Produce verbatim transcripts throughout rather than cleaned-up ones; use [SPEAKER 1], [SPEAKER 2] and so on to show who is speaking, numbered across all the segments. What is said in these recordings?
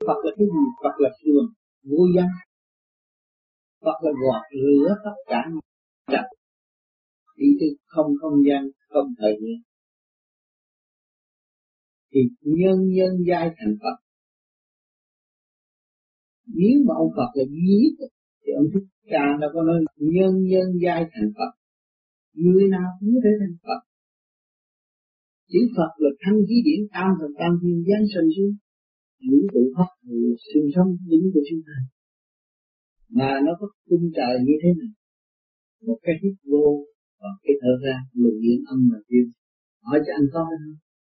[SPEAKER 1] Phật là cái gì? Phật là thường vô danh. Phật là gọt rửa tất cả trật, đi từ không không gian, không thời gian. Thì nhân nhân giai thành Phật. Nếu mà ông Phật là duy nhất thì ông Thích Ca đâu có nói nhân nhân giai thành Phật. Người nào cũng có thể thành Phật. Chữ Phật là thanh khí điển tam thần tam thiên giáng sinh xuống những tự Phật sinh sống đứng của chúng ta. Mà nó có cung trời như thế này, một cái hít vô và cái thở ra, luồng điện âm và tiêu. Hỏi cho anh có không?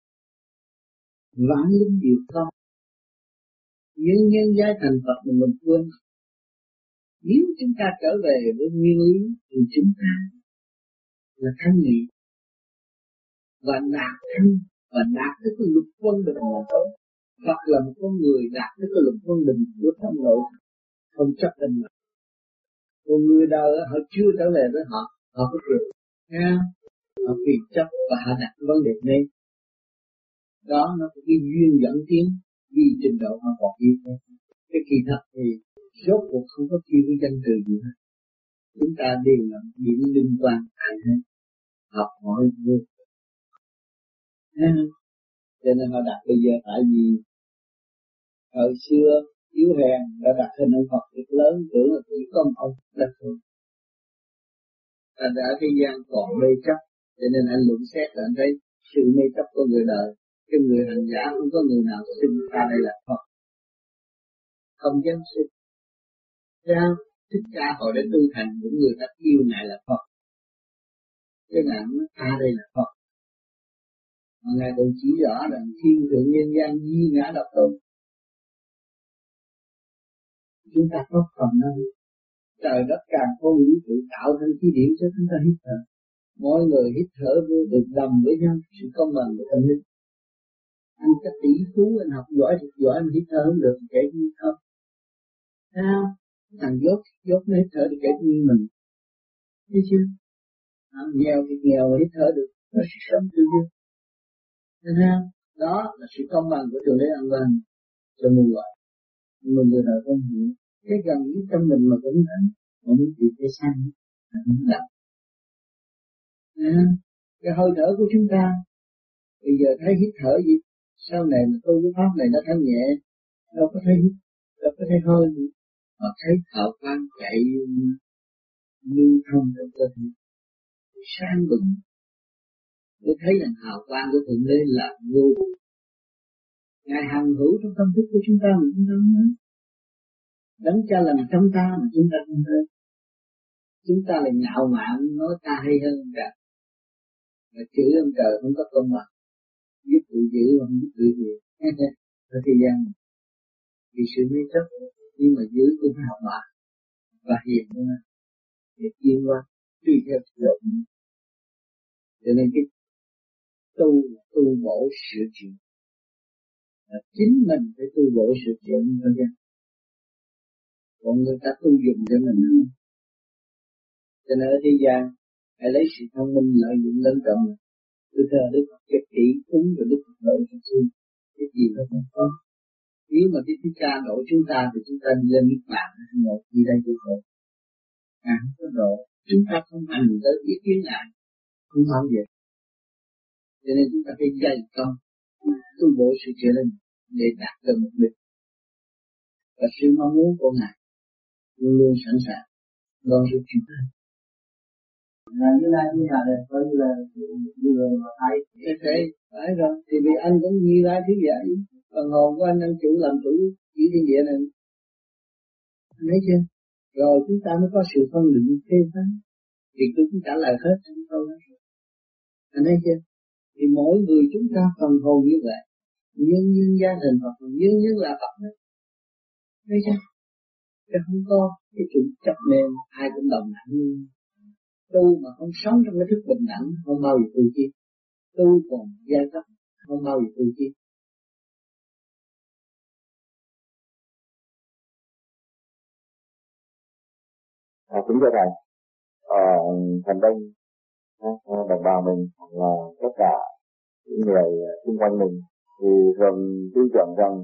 [SPEAKER 1] Vãng linh điều không? Nhân nhân giai thành Phật mà mình quên. Nếu chúng ta trở về với nguyên lý thì chúng ta là thanh nhị và đạt thanh và đạt tới cái lục quân bình là tốt. Phật là một con người đạt tới cái lục quân bình của thân nội, không chấp định mà. Còn người đời họ chưa trở về với họ, họ có chuyện nha, họ vì chấp và họ đặt vấn đề nên. Đó nó có cái duyên dẫn tiến vì trình độ họ còn yếu thế. Cái kỳ thật thì rốt cuộc không có chi với danh từ gì hết. Chúng ta đều là những liên quan ai hết, học hỏi vô. Cho nên họ đặt bây giờ tại vì thời xưa yếu hèn đã đặt hình ông Phật rất lớn, tưởng là chỉ có một ông đặt thôi. Thành ra thế gian còn mê chấp, cho nên anh luận xét là anh thấy sự mê chấp của người đời. Cái người hành giả không có người nào xin ta đây là Phật, không dám xin. Ra Thích Ca hồi đến tu thành những người ta yêu ngài là Phật, cái ngài nói ta đây là Phật. Mà ngài còn chỉ rõ rằng thiên thượng nhân gian di ngã độc tôn. Chúng ta có phần năng trời đất càng không vũ trụ tạo thành khí điển cho chúng ta hít thở. Mọi người hít thở vô được đầm với nhau, sự công bằng của tâm linh. Anh có tỷ phú, anh học giỏi thật giỏi, anh hít thở không được thì kể như không. Sao? Thằng dốt, dốt nó hít thở thì kể như mình. Thấy chưa? À, nghèo thì nghèo mà hít thở được, nó sẽ sống tự nhiên. Thấy không? Đó là sự công bằng của Thượng Đế an văn cho mọi người. Nhưng mà người nào không hiểu, cái gần với trong mình mà cũng thấy, cũng chỉ cái sang, cũng đậm. À, cái hơi thở của chúng ta, bây giờ thấy hít thở gì, sau này mà tu cái pháp này nó thanh nhẹ, đâu có thấy hít, đâu có thấy hơi nữa, mà thấy thở quang chạy lưu thông trong cơ thể, sang bừng, để thấy rằng hào quang của Thượng Đế là vô cùng. Ngài hằng hữu trong tâm thức của chúng ta mà chúng ta không nói. Đấng Cha làm trong ta mà chúng ta không thấy. Chúng ta là ngạo mạn nói ta hay hơn cả. Mà chửi ông trời không có công bằng. Giúp tự giữ mà không giúp tự giữ. Ở thế gian vì sự mê chấp, nhưng mà giữ cũng học bạc và hiền hơn để chuyên qua tùy theo sự độ. Cho nên cái tu tu bổ sửa chữa, là chính mình phải tu bổ sửa chữa như thế. Còn người ta tu dùng cho mình không. Cho nên ở thế gian hãy lấy sự thông minh lợi dụng lớn trọng. Tôi thờ Đức Phật cái kỹ cúng và Đức Phật độ cho tôi. Cái gì nó không có. Nếu mà Đức Thích Ca độ chúng ta thì chúng ta đi lên Niết Bàn hay một gì đây tôi khổ. À không có độ. Chúng ta không hành tới ý kiến lại. Không bao giờ. Cho nên chúng ta phải dày công tu bổ sự trở lên để đạt được mục đích. Và sự mong muốn của Ngài luôn luôn sẵn sàng đón giúp chúng ta.
[SPEAKER 2] Là như lai như là này, coi như là người mà thấy.
[SPEAKER 1] Thế phải rồi, thì vì anh cũng như lai thứ vậy. Phần hồn của anh đang chủ làm chủ chỉ thiên địa này. Anh thấy chưa? Rồi chúng ta mới có sự phân định phê phán. Thì tôi cũng trả lời hết trong câu đó. Anh thấy chưa? Thì mỗi người chúng ta phần hồn như vậy. Nhưng nhưng gia đình Phật, nhưng nhưng là Phật đó. Thấy chưa? Chứ không có cái chuyện chấp nên ai cũng đồng đẳng. Tu mà không sống trong cái thức bình đẳng không bao giờ tu chi. Tu còn gia cấp không bao giờ tu chi.
[SPEAKER 3] À, kính thưa thầy, à, thành đông đồng bào mình là tất cả những người xung quanh mình thì thường tin tưởng rằng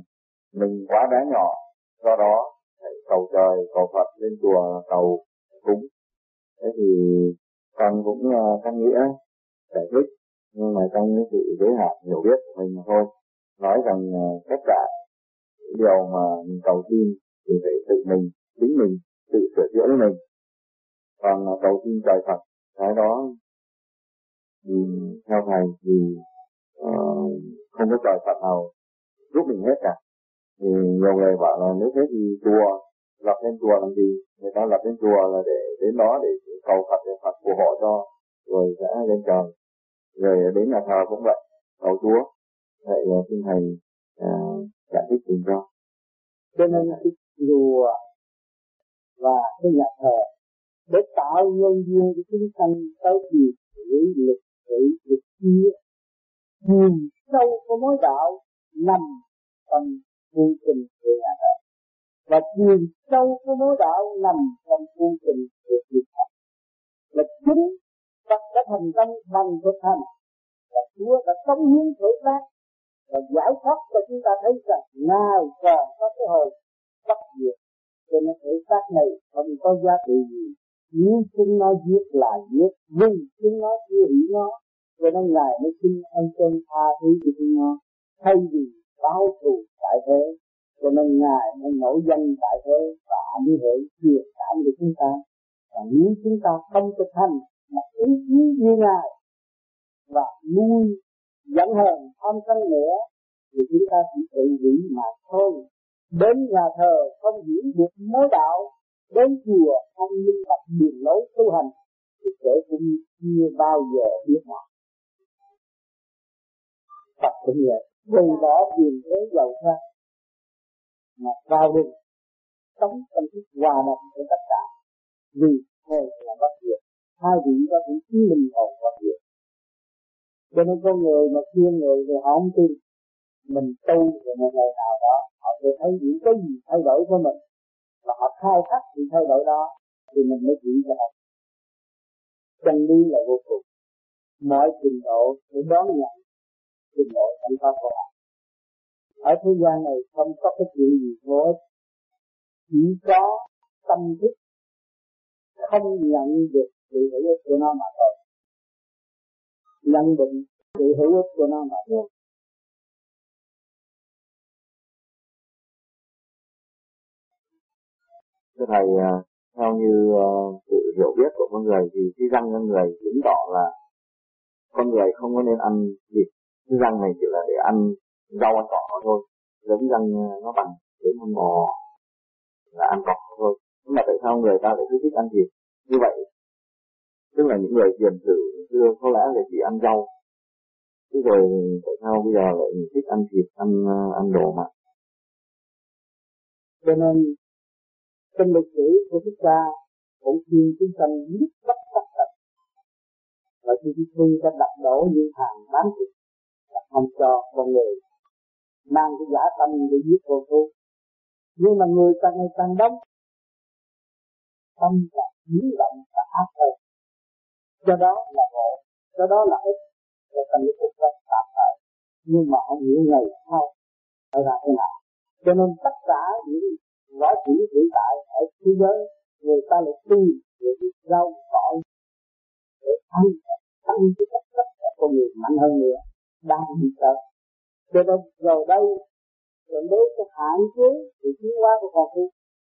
[SPEAKER 3] mình quá bé nhỏ, do đó phải cầu trời, cầu Phật, lên chùa cầu cúng. Thế thì con cũng uh, căn nghĩa giải thích, nhưng mà trong cái sự giới hạn hiểu biết của mình mà thôi, nói rằng uh, tất cả điều mà mình cầu xin thì phải tự mình, chính mình tự sửa chữa lấy mình. Còn uh, cầu xin trời Phật, cái đó thì theo thầy thì uh, không có trời Phật nào giúp mình hết cả. Thì nhiều người bảo là nếu thế thì chùa, lập lên chùa làm gì? Người ta lập lên chùa là để đến đó để cầu Phật, để Phật phù hộ cho, rồi sẽ lên trời. Rồi đến nhà thờ cũng vậy, cầu Chúa. Vậy xin thầy uh, giải thích dùm cho.
[SPEAKER 1] Cho nên cái chùa và cái nhà thờ để tạo nhân duyên cho chúng sanh tới kỳ với lực thủy lực chia, nhìn sâu của mối đạo nằm trong phương trình của nhà thờ, và nhìn sâu của mối đạo nằm trong phương trình của Phật pháp. Là chính Phật đã thành công bằng thực hành, và Chúa đã cống hiến thể xác và giải thoát cho chúng ta thấy rằng Ngài còn có cái hồi bất diệt. Cho nên thể xác này không có giá trị gì, nếu chúng nó giết là giết, nhưng chúng nó chưa hủy nó, cho nên Ngài mới xin ân trên tha thứ cho chúng nó, thay vì báo thù tại thế. Cho nên Ngài mới nổi danh tại thế và như vậy truyền cảm của chúng ta. Và nếu chúng ta không thực hành mà ý chí như Ngài và nuôi giận hờn tham sân nữa thì chúng ta chỉ tự hủy mà thôi. Đến nhà thờ không hiểu được mối đạo, đến chùa không minh bạch đường lối tu hành thì kẻ cũng chưa bao giờ biết nào. Phật cũng vậy, từ đó tiền thế giàu sang mà vào đường sống trong cái hòa đồng của tất cả, vì hồn là bất diệt, hai vị đó cũng chứng minh hồn bất diệt. Cho nên con người mà khuyên người thì họ không tin, mình tu rồi một ngày nào đó họ sẽ thấy những cái gì thay đổi của mình và họ khai thác sự thay đổi đó thì mình mới chỉ cho họ. Chân lý là vô cùng, mọi trình độ để đón nhận trình độ thành pháp của họ. Ở thế gian này không có cái chuyện gì vô ích, chỉ có tâm thức không nhận được sự hữu ích của nó mà thôi, nhận định sự hữu ích của nó mà thôi.
[SPEAKER 3] Thưa thầy, theo như uh, sự hiểu biết của con người thì cái răng con người chứng tỏ là con người không có nên ăn thịt. Cái răng này chỉ là để ăn rau ăn cỏ thôi, giống răng nó bằng đến con bò là ăn cỏ thôi. Nhưng mà tại sao người ta lại cứ thích ăn thịt như vậy? Tức là những người tiền sử xưa có lẽ là chỉ ăn rau, chứ rồi tại sao bây giờ lại thích ăn thịt, ăn ăn đồ mặn?
[SPEAKER 1] Cho nên trong lịch sử của chúng ta cũng khuyên chúng ta biết bất tất tật, và khi chúng ta đặt đổ những hàng bán thịt là không cho con người mang cái giả tâm để giết vô tu. Nhưng mà người càng ngày càng đông, tâm càng dữ động và ác hơn, do đó là khổ, do đó là ích, để thành cái cuộc sống tạm thời. Nhưng mà không hiểu ngày sau phải ra thế nào. Cho nên tất cả những võ sĩ hiện tại ở thế giới người ta lại tu về cái rau cỏ để ăn tăng cái chất chất của con người mạnh hơn nữa, đang bị sợ. Cho nên rồi đây rồi đến cái hạn chế sự tiến hóa của con người,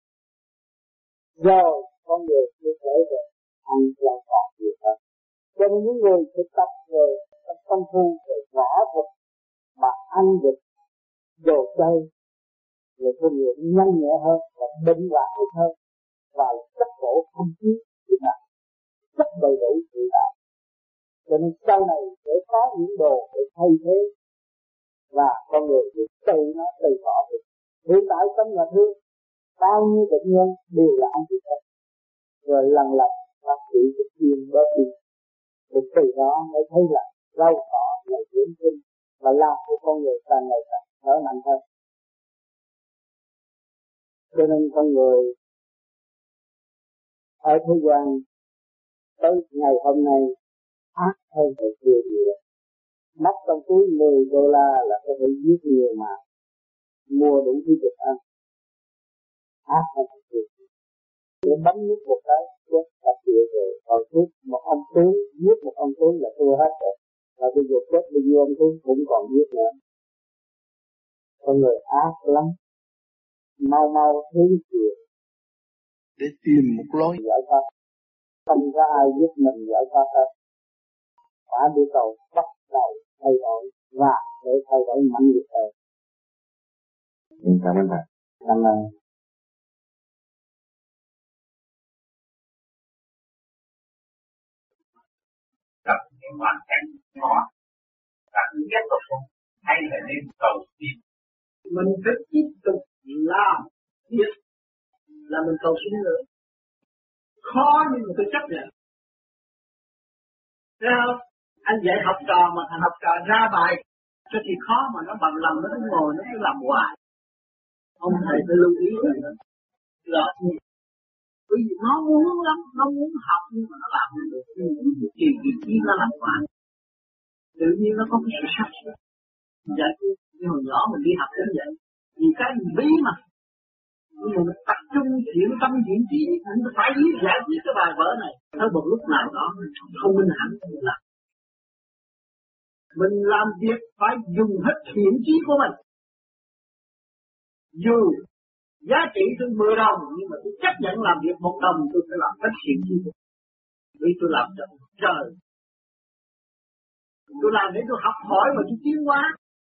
[SPEAKER 1] rồi con người sẽ thể về ăn rau cỏ nhiều hơn. Cho nên những người thực tập về công phu về võ thuật mà ăn được đồ chay, người con người nhanh nhẹ hơn và bệnh hoạn hơn, và chất khổ không khí hiện tại rất đầy đủ hiện tại. Cho nên sau này sẽ có những đồ để thay thế và con người sẽ tự nó từ bỏ được. Hiện tại trong nhà thương bao nhiêu bệnh nhân đều là ăn thịt hết, rồi lần lần bác sĩ sẽ khuyên bớt đi, để từ đó mới thấy là rau cỏ là dưỡng sinh và làm cho con người càng ngày càng khỏe mạnh hơn. Cho nên con người ở thế gian tới ngày hôm nay ác hơn hồi xưa nhiều. Mất trong túi mười đô la là có thể giết nhiều mà.
[SPEAKER 2] mua đủ thứ thức ăn, ác hơn thật sự. Để bắn nhúc một cái, quét cả triệu rồi, còn trước một ông tướng, giết một ông tướng là thua hết rồi. Và bây giờ chết bao nhiêu ông tướng cũng còn giết nữa. Con người ác lắm, mau mau hướng chiều
[SPEAKER 1] để tìm một lối
[SPEAKER 2] giải thoát. Không có ai giúp mình giải thoát hết. Quả địa cầu bắt đầu thay đổi và để thay đổi mạnh liệt hơn.
[SPEAKER 3] Cảm ơn thầy.
[SPEAKER 2] Cảm ơn.
[SPEAKER 4] Gặp những hoàn cảnh khó, bạn tiếp tục hay là nên cầu xin.
[SPEAKER 1] Mình phải tiếp tục làm việc là mình cầu xin nữa. Khó nhưng mà tôi chấp nhận. Thấy không? Anh dạy học trò mà thằng học trò ra bài cho thì khó mà nó bằng lòng nó cứ ngồi nó cứ làm hoài. Ông thầy phải lưu ý rồi đó. Là bởi vì nó muốn lắm, nó muốn học nhưng mà nó làm không được. Kỳ kỳ chi nó làm hoài. Tự nhiên nó có cái sự sắp xếp. Vậy như hồi nhỏ mình đi học cũng vậy. Vì cái mình bí mà. Nhưng mà mình tập trung chuyển tâm chuyển trị, mình phải viết giải quyết cái bài vở này. Tới một lúc nào đó không minh hẳn mình làm. Mình làm việc phải dùng hết thiện chí của mình. Dù giá trị tôi mười đồng nhưng mà tôi chấp nhận làm việc một đồng, tôi phải làm hết thiện chí của mình. Vì tôi làm cho trời. Tôi làm để tôi học hỏi mà tôi tiến hóa.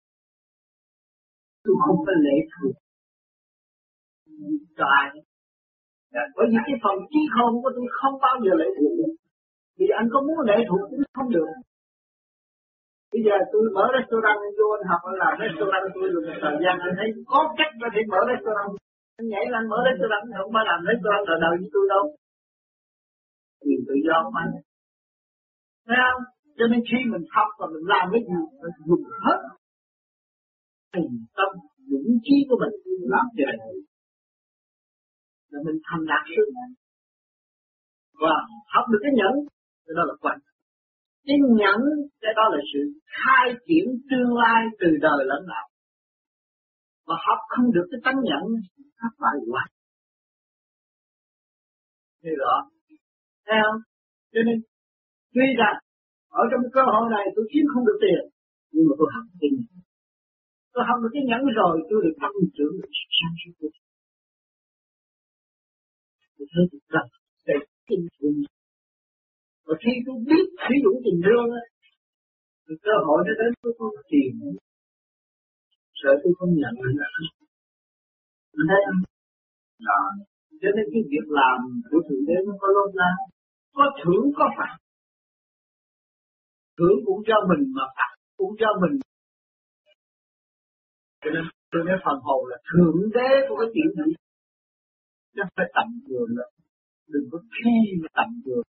[SPEAKER 1] Tôi không phải lệ thuộc cho ai. Bởi vì cái phần trí khôn của tôi không bao giờ lệ thuộc. Vì anh có muốn lệ thuộc cũng không được. Bây giờ tôi mở restaurant anh vô anh học anh làm restaurant tôi được một thời gian anh thấy có cách có thể mở restaurant. Anh nhảy lên mở restaurant không phải làm restaurant đời đời với tôi đâu. Quyền tự do của anh. Thấy không? Cho nên khi mình học và mình làm cái gì mình dùng hết thành tâm dũng chí của mình làm cho này. Là mình thành đạt sự và học được cái nhẫn cái đó là quan trọng. Cái nhẫn cái đó là sự khai triển tương lai từ đời lẫn đạo. Mà học không được cái tánh nhẫn thất bại hoài. Thấy rõ? Thấy không? Cho nên tuy rằng ở trong cơ hội này tôi kiếm không được tiền nhưng mà tôi học cái nhẫn. Tôi học được cái nhẫn rồi tôi được tăng trưởng được sáng suốt của tôi. Tôi thấy tôi cần để kinh thương. Và khi tôi biết sử dụng tình thương á, thì cơ hội nó đến tôi không tiền. Sợ tôi không nhận được. Mình thấy không? Đó. Cho nên cái việc làm của Thượng Đế nó có lốt ra. Có thưởng có phạt. Thưởng cũng cho mình mà phạt cũng cho mình. Cho nên tôi nói phần hồn là Thượng Đế của cái chuyện này. Nó phải tầm thường là đừng có khi mà tầm thường.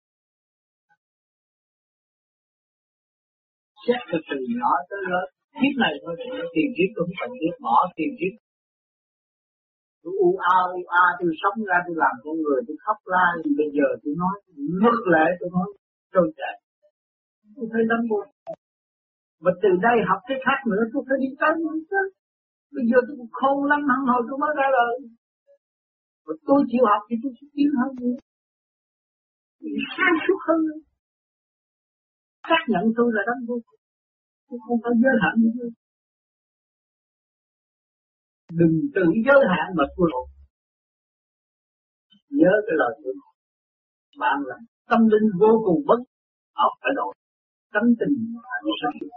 [SPEAKER 1] Xét từ từ nhỏ tới lớn. Kiếp này thôi, tiền kiếp tôi không cần thiết bỏ tiền kiếp. Tôi u a u a tôi sống ra tôi làm con người tôi khóc la thì bây giờ tôi nói ngất lệ tôi nói trôi chảy. Tôi thấy đắm buồn. Và từ đây học cái khác nữa tôi phải đi tới nữa chứ. Bây giờ tôi cũng khôn lắm hẳn hồi tôi mới ra đời. Và tôi chịu học thì tôi sẽ tiến hơn nữa. Tôi sáng suốt hơn nữa. Xác nhận tôi là đắm buồn. Tôi không phải giới hạn nữa. Đừng tự giới hạn mà thua lỗ. Nhớ cái lời của mình. Bạn là tâm linh vô cùng bất học phải đổi. Tâm tình phải sáng suốt.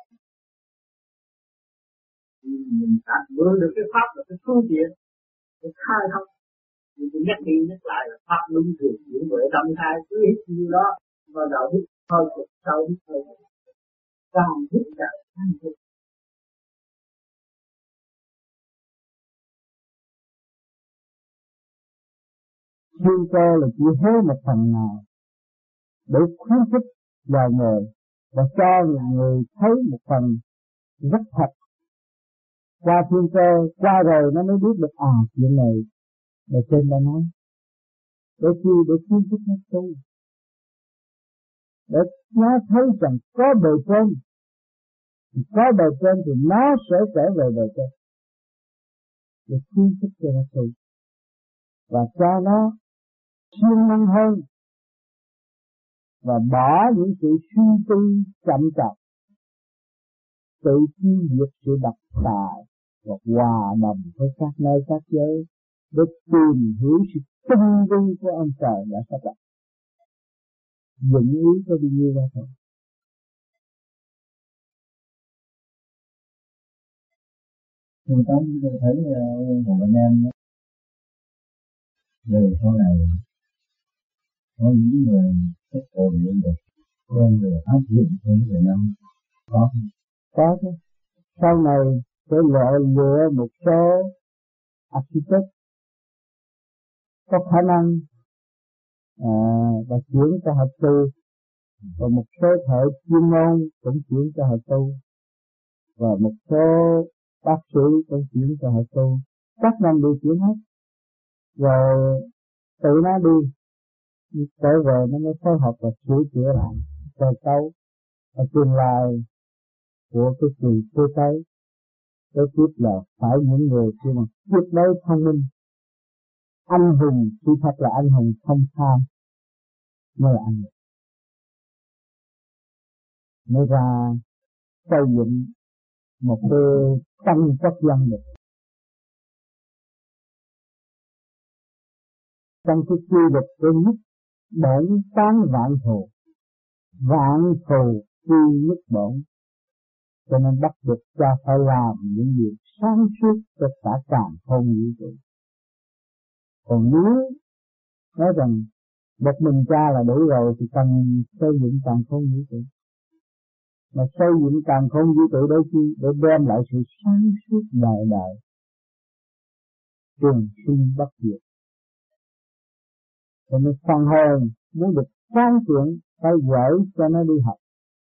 [SPEAKER 1] Mình đạt vừa được cái pháp là cái phương tiện. Cái khai thông. Nhưng tôi nhắc đi nhắc lại là pháp luân thường chuyển huệ tâm khai cứ hít như đó. Và đạo hít hơi cực sâu hít hơi cực. Càng hít càng thanh thức.
[SPEAKER 2] Duyên cơ là chỉ hé một phần nào để khuyến khích loài người và cho người thấy một phần rất thật. Qua thiên cơ, qua rồi nó mới biết được à chuyện này là trên đã nói. Để chi? Để khuyến khích nó tu. Để nó thấy rằng có bề trên. Có bề trên thì nó sẽ trở về bề trên. để khuyến khích cho nó tu và cho nó siêng năng hơn và bỏ những sự suy tư chậm chạp, tự tiêu diệt sự độc tài và hòa đồng với các nơi các giới để tìm hiểu sự tinh vi của ông trời đã sắp đặt. Dựng ý có đi như ra thôi.
[SPEAKER 5] Tôi tới tôi thấy uh, một anh em về sau này có những người thích cầu nguyện được quen về áp dụng hơn về năm có
[SPEAKER 2] có chứ. Sau này sẽ lựa lựa một số architect có khả năng à, và chuyển cho họ tu, và một số thợ chuyên môn cũng chuyển cho họ tu, và một số bác sĩ cũng chuyển cho họ tu. Các ngành đều chuyển hết, rồi tự nó đi trở về nó mới phối hợp và sửa chữa lại cơ cấu ở tương lai của cái kỳ thế tới. Kế tiếp là phải những người kia mà tuyệt đối thông minh, anh hùng, chỉ thật là anh hùng không tham mới là anh hùng, mới ra xây dựng một cái tân quốc dân được. Trong cái quy luật của nhất bổn tán vạn thù, vạn thù quy nhất bổn, cho nên bắt buộc cha phải làm những việc sáng suốt cho cả càn khôn vũ trụ. Còn nếu nói rằng một mình cha là đủ rồi thì cần xây dựng càn khôn vũ trụ. Mà xây dựng càn khôn vũ trụ đôi khi để đem lại sự sáng suốt đời đời, trường sinh bất diệt. Cho nên phần hồn muốn được sáng chuyện phải gửi cho nó đi học,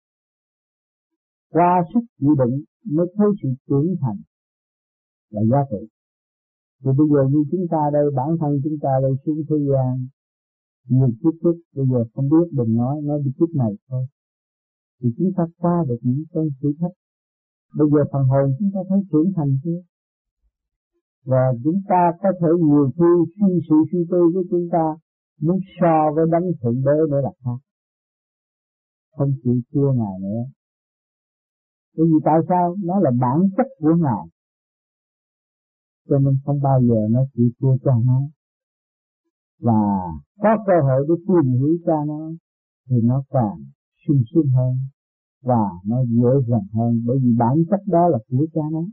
[SPEAKER 2] qua sức chịu đựng mới thấy sự trưởng thành là giá trị. Thì bây giờ như chúng ta đây, bản thân chúng ta đây xuống thế gian nhiều kiếp trước, bây giờ không biết đừng nói, nói đi kiếp này thôi, thì chúng ta qua được những cơn thử thách. Bây giờ phần hồn chúng ta thấy trưởng thành chưa? Và chúng ta có thể nhiều khi suy sự suy tư của chúng ta muốn so với đấng thượng đế để là khác, không chịu thua Ngài nữa. Bởi vì tại sao? Nó là bản chất của Ngài, cho nên không bao giờ nó chịu thua cha nó. Và có cơ hội để tìm hiểu cha nó thì nó càng sung sướng hơn và nó dễ dàng hơn, bởi vì bản chất đó là của cha nó.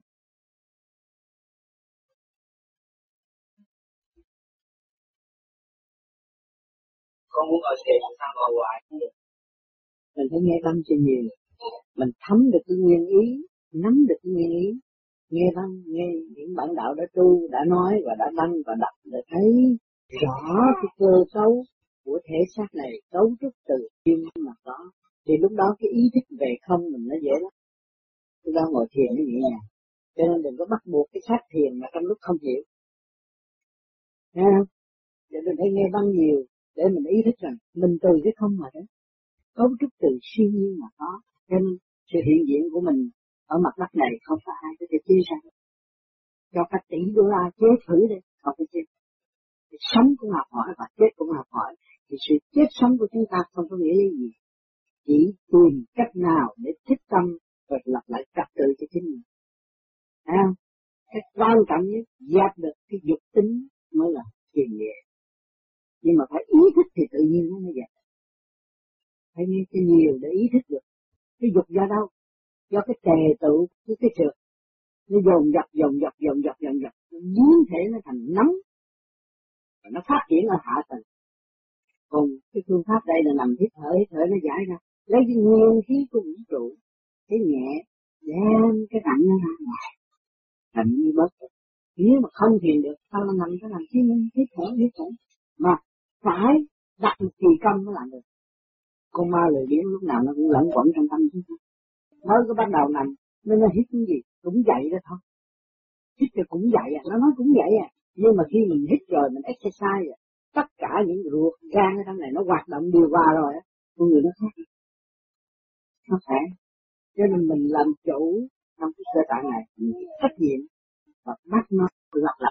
[SPEAKER 1] Con muốn ở thiền sao mà hoài cũng được. Mình phải nghe tâm cho nhiều, mình thấm được cái nguyên ý, nắm được cái nguyên ý, nghe văn, nghe những bản đạo đã tu, đã nói và đã đăng và đọc để thấy rõ cái cơ cấu của thể xác này, cấu trúc từ tim mà có. Thì lúc đó cái ý thức về không mình nó dễ lắm. Lúc đó ngồi thiền nó nhẹ nhàng. Cho nên đừng có bắt buộc cái pháp thiền mà trong lúc không hiểu. Nghe không? Để mình phải nghe văn nhiều để mình ý thức rằng mình từ cái không mà đó. Cấu trúc từ siêu nhiên mà có. Cho nên sự hiện diện của mình ở mặt đất này không phải ai có thể chia ra. Cho cả tỷ đô la chế thử đi, không phải chết. Sống cũng học hỏi và chết cũng học hỏi. Thì sự chết sống của chúng ta không có nghĩa là gì. Chỉ tìm cách nào để thích tâm và lập lại trật tự cho chính mình. Thấy không? Cái quan trọng nhất dẹp được cái dục tính mới là thiền nghệ. Nhưng mà phải ý thức thì tự nhiên nó mới dẹp. Phải nghe cho nhiều để ý thức được. Cái dục do đâu? Do cái tề tụ của cái trượt. Nó dồn dập, dồn dập, dồn dập, dồn dập. Nó biến thể nó thành nóng. Và nó phát triển ở hạ tầng. Còn cái phương pháp đây là nằm hít thở, hít thở nó giải ra. Lấy cái nguyên khí của vũ trụ. Cái nhẹ, đem cái nặng nó ra ngoài. Thành như bớt. Nếu mà không thiền được, sao nó nằm cái làm chi nên hít thở, hít thở. Mà phải đặt một kỳ công mới làm được. Con ma lười biếng lúc nào nó cũng lẫn quẩn trong tâm chúng ta. Mới có bắt đầu nằm, nên nó hít cái gì? Cũng vậy đó thôi. Hít rồi cũng vậy à, nó nói cũng vậy à. Nhưng mà khi mình hít rồi, mình exercise à, tất cả những ruột, gan ở trong này nó hoạt động điều hòa rồi á, con người nó khác. Nó khỏe. Cho nên mình làm chủ trong cái cơ tạng này, mình trách nhiệm và bắt nó lặp lại.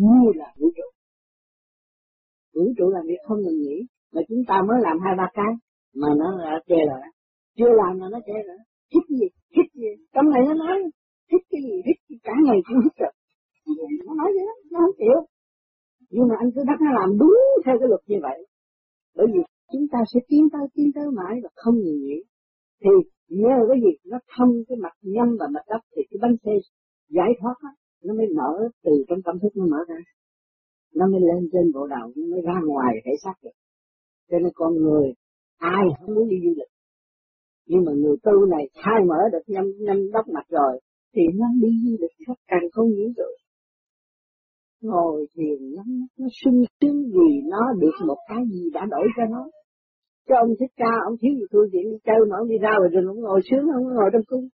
[SPEAKER 1] như là vũ trụ. Vũ trụ làm việc không ngừng nghỉ, mà chúng ta mới làm hai ba cái mà nó đã chê rồi, chưa làm mà nó chê rồi. Hít gì, hít gì, trong này nó nói hít cái gì, hít cả ngày cũng hít rồi. Nó nói vậy đó, nó không chịu. Nhưng mà anh cứ bắt nó làm đúng theo cái luật như vậy. Bởi vì chúng ta sẽ tiến tới, tiến tới mãi và không ngừng nghỉ. Thì nhờ cái gì nó thông cái mặt nhâm và mặt đất thì cái bánh xe giải thoát đó, nó mới mở từ trong tâm thức nó mở ra. Nó mới lên trên bộ đầu, nó mới ra ngoài thể xác được. Cho nên con người ai không muốn đi du lịch. Nhưng mà người tu này khai mở được nhâm nhâm đốc mặt rồi thì nó đi du lịch khắp càng không nghĩ rồi. Ngồi thiền nó, nó sung sướng vì nó được một cái gì đã đổi cho nó. Cho ông Thích Ca, ông thiếu gì tôi chuyện đi chơi mà ông đi ra rồi rừng ông ngồi sướng, ông ngồi trong cung.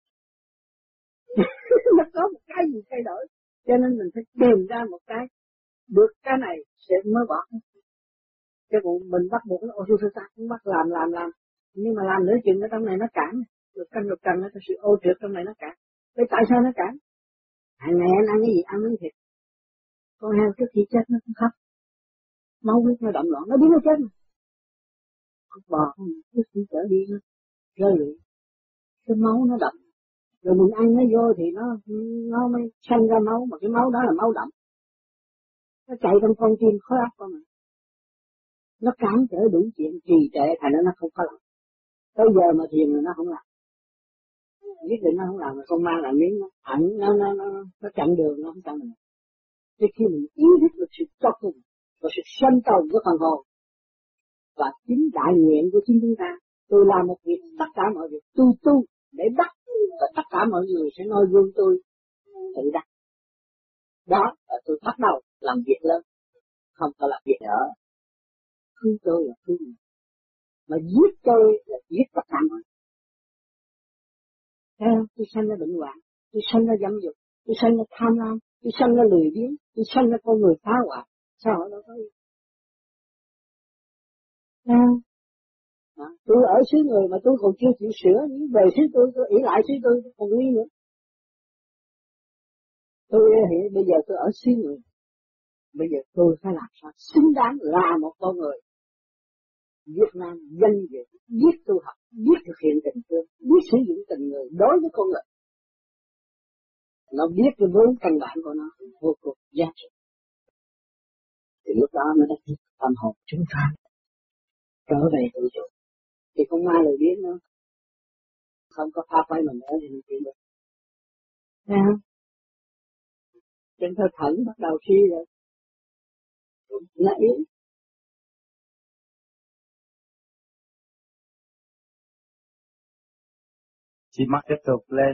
[SPEAKER 1] Nó có một cái gì thay đổi. Cho nên mình phải tìm ra một cái, được cái này sẽ mới bỏ. Cái vụ mình bắt buộc nó, ôi thôi ta cũng bắt làm, làm, làm. Nhưng mà làm nửa chừng ở trong này nó cản. Được canh được canh, cái sự ô trượt trong này nó cản. Vậy tại sao nó cản? Hàng ngày anh ăn cái gì? Ăn miếng thịt. Con heo trước khi chết nó cũng khóc. Máu huyết nó động loạn, nó biết nó chết mà. Con bò không, trước khi trở đi nó rơi lụy. Cái máu nó động. Rồi mình ăn nó vô thì nó nó mới sanh ra máu, mà cái máu đó là máu động. Nó chạy trong con tim khối óc của mình. Nó cản trở đủ chuyện, trì trệ, thành ra nó không có làm. Tới giờ mà thiền là nó không làm. Nhất định nó không làm, mà con mang lại miếng nó ẩn, nó, nó, nó, nó chặn đường, nó không chặn mình. Thì khi mình ý thức được sự cho cùng và sự sanh tồn của phần hồn và chính đại nguyện của chính chúng ta, tôi làm một việc, tất cả mọi việc tôi tu để đắc, và tất cả mọi người sẽ noi gương tôi tự đắc. Đó là tôi bắt đầu làm việc lớn, không có làm việc nữa. Thương tôi là thương mình, mà giết tôi là giết tất cả mọi người. Thế tôi sanh ra bệnh hoạn, tôi sanh ra dâm dục, tôi sanh ra tham lam, tôi sanh ra lười biếng, tôi sanh ra con người phá hoại. Sao họ đâu có gì? Sao? À, tôi ở xứ người mà tôi còn chưa chịu sửa, nhưng về xứ tôi, tôi ỷ lại xứ tôi còn nguy nữa. Tôi hiện bây giờ tôi ở xứ người, bây giờ tôi phải làm sao xứng đáng là một con người Việt Nam danh dự, biết tu học, biết thực hiện tình thương, biết sử dụng tình người đối với con người. Nó biết cái vốn căn bản của nó vô cùng giá trị. Thì lúc đó nó đã thích tâm hồn chúng ta trở về tự chủ. Thì con ma lời biết nó không có pha quay mình nữa thì mình chịu được. Thấy không? Trên thơ thẩn bắt đầu suy rồi. Nó yếu.
[SPEAKER 2] Chị mắt tiếp tục lên.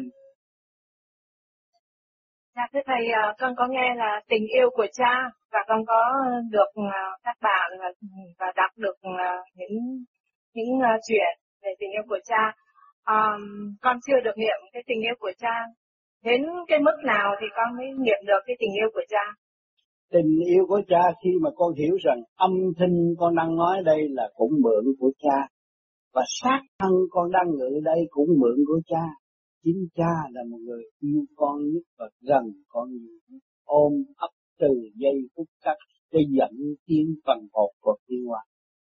[SPEAKER 6] Dạ thưa thầy, con có nghe là tình yêu của cha và con có được các bạn và, và đọc được những những chuyện về tình yêu của cha. Um, con chưa được nghiệm cái tình yêu của cha. Đến cái mức nào thì con mới nghiệm được cái tình yêu của cha?
[SPEAKER 2] Tình yêu của cha khi mà con hiểu rằng âm thanh con đang nói đây là cũng mượn của cha, và xác thân con đang ngự đây cũng mượn của cha. Chính cha là một người yêu con nhất và gần con nhiều, ôm ấp từ giây phút khắc để dẫn tiến phần hồn của thiên hoa.